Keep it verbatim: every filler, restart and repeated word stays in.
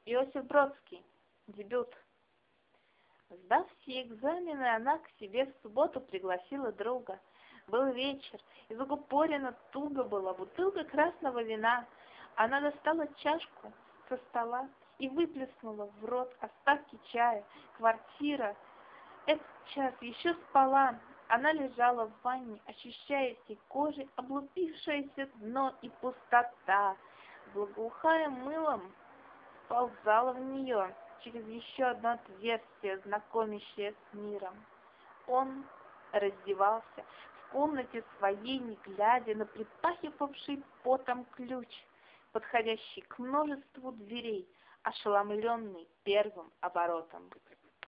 Иосиф Бродский. Дебют. Сдав все экзамены, она к себе в субботу пригласила друга. Был вечер, и закупорена туго была бутылка красного вина. Она достала чашку со стола и выплеснула в рот остатки чая. Квартира этот час еще спала. Она лежала в ванне, ощущая всей кожей облупившееся дно и пустота. Благоухая мылом, ползала в нее через еще одно отверстие, знакомящее с миром. Он раздевался в комнате своей, не глядя на припахивавший потом ключ, подходящий к множеству дверей, ошеломленный первым оборотом.